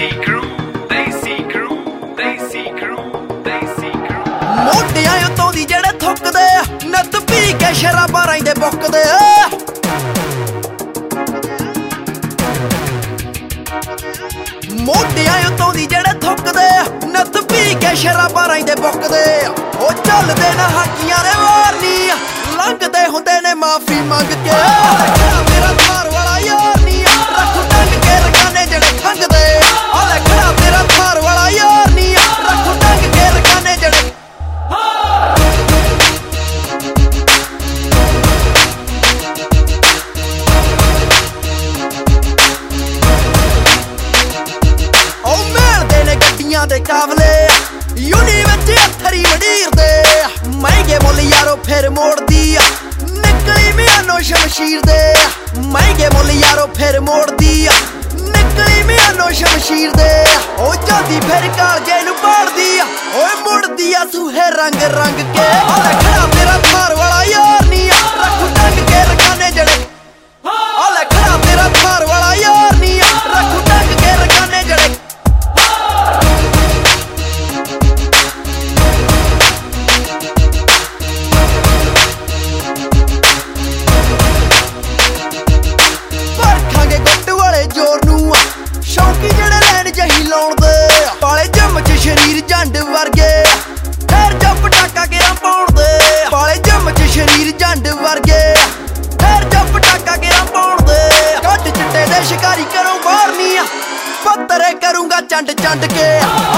ਮੋਢਿਆਂ ਉੱਤੋਂ ਦੀ ਜਿਹੜੇ ਥੁੱਕਦੇ ਨੱਤ ਪੀ ਕੇ ਸ਼ਰਾਬਾਂ ਰਾਂਦੇ ਬੁੱਕਦੇ ਮੋਢਿਆਂ ਉੱਤੋਂ ਦੀ ਜਿਹੜੇ ਥੁੱਕਦੇ ਨੱਤ ਪੀ ਕੇ ਸ਼ਰਾਬਾਂ ਰਾਂਦੇ ਬੁੱਕਦੇ ਉਹ ਚੱਲਦੇ ਨਾ ਹਾਕੀਆਂ ਨੇ ਵਾਰਨੀ ਲੰਘਦੇ ਹੁੰਦੇ ਨੇ ਮਾਫੀ ਮੰਗ ਕੇ ਮੇਰਾ ਥਾਰ ਵਾਲਾ ਯਾਰ ਨੀ ਰੱਖ ਟੰਗ ਕੇ ਰਕਾਨੇ ਜਿਹੜੇ ਖੰਗਦੇ ਆਲੇ ਖੜਾ ਤੇਰਾ ਥਾਰ ਵਾਲਾ ਯਾਰ ਨੀ ਰੱਖ ਟੰਗ ਕੇ ਰਕਾਨੇ ਜਿਹੜੇ ਉਹ ਮਿਲਦੇ ਨੇ ਗੱਡੀਆਂ ਦੇ ਕਾਫਲੇ ਯੂਨੀ ਵਿੱਚ ਅੱਥਰੀ ਵਡੀਰਦੇ ਮਹਿੰਗੇ ਮੁੱਲ ਯਾਰੋ ਫਿਰ ਮੋੜਦੀ ਨਿਕਲੀ ਮਿਆਨੋ ਸ਼ਮਸ਼ੀਰ ਦੇ ਮਹਿੰਗੇ ਮੁੱਲ ਯਾਰੋ ਫਿਰ ਮੋੜਦੀ ਨਿਕਲੀ ਮਿਆਨੋ ਸ਼ਮਸ਼ੀਰ ਦੇ ਉਹ ਜਾਂਦੀ ਫਿਰ ਕਾਲਜੇ ਨੂੰ ਪਾੜਦੀ ਓਏ ਮੁੜਦੀ ਆ ਸੂਹੇ ਰੰਗ ਰੰਗ ਕੇ ਆਲੇ ਖੜਾ ਤੇਰਾ ਥਾਰ ਵਾਲਾ ਯਾਰ ਨੀ ਰੱਖ ਟੰਗ ਕੇ ਰਕਾਨੇ ਜਿਹੜੇ ਆਲੇ ਖੜਾ ਤੇਰਾ ਥਾਰ ਵਾਲਾ ਯਾਰ ਨੀ ਰੱਖ ਟੰਗ ਕੇ ਰਕਾਨੇ ਜਿਹੜੇ ਸ਼ੌਂਕੀ ਜਿਹੜੇ ਲੈਣ ਜਹੀ ਲਾਉਣ ਦੇ ਪਾਲੇ ਜਿੰਮ ਚ ਸ਼ਰੀਰ ਜੰਡ ਵਰਗੇ ਫੇਰ ਜੋ ਪਟਾਕਾ ਗੇਰਾ ਪਾਉਣ ਦੇ ਪਾਲੇ ਜਿੰਮ ਚ ਸ਼ਰੀਰ ਜੰਡ ਵਰਗੇ ਫੇਰ ਜੋ ਪਟਾਕਾ ਗੇਰਾ ਪਾਉਣ ਦੇ ਕੱਟ ਚਿੱਟੇ ਦੇ ਸ਼ਿਕਾਰੀ ਕਰੂੰ ਮਾਰਨੀ ਪੱਤਰੇ ਕਰੂੰਗਾ ਚੰਡ ਚੰਡ ਕੇ